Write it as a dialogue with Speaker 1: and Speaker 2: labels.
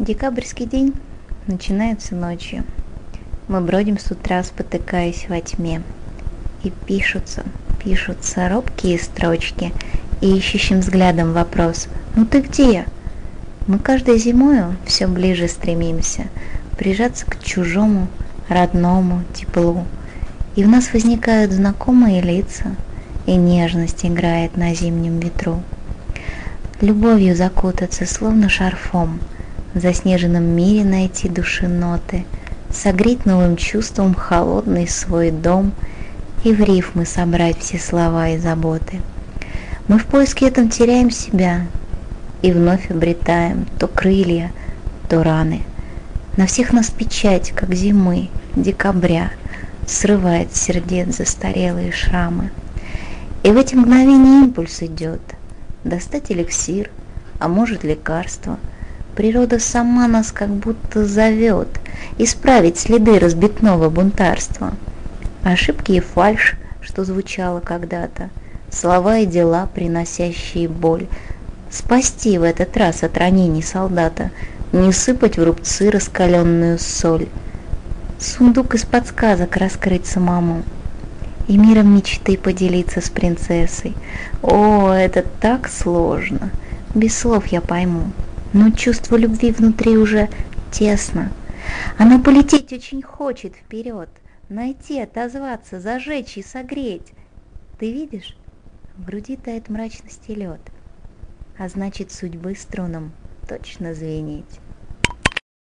Speaker 1: Декабрьский день начинается ночью. Мы бродим с утра, спотыкаясь во тьме. И пишутся робкие строчки, и ищущим взглядом вопрос: «Ну ты где?» Мы каждой зимою все ближе стремимся прижаться к чужому, родному теплу. И в нас возникают знакомые лица, и нежность играет на зимнем ветру. Любовью закутаться, словно шарфом, в заснеженном мире найти души ноты, согреть новым чувством холодный свой дом и в рифмы собрать все слова и заботы. Мы в поиске этом теряем себя и вновь обретаем то крылья, то раны. На всех нас печать, как зимы, декабря, срывает с сердец застарелые шрамы. И в эти мгновения импульс идет достать эликсир, а может лекарство. Природа сама нас как будто зовет исправить следы разбитного бунтарства. Ошибки и фальшь, что звучало когда-то, слова и дела, приносящие боль, спасти в этот раз от ранений солдата, не сыпать в рубцы раскаленную соль, сундук из подсказок раскрыть самому и миром мечты поделиться с принцессой. О, это так сложно, без слов я пойму, но чувство любви внутри уже тесно. Оно полететь очень хочет вперед, найти, отозваться, зажечь и согреть. Ты видишь, в груди тает мрачности лед, а значит судьбы струнам точно звенеть.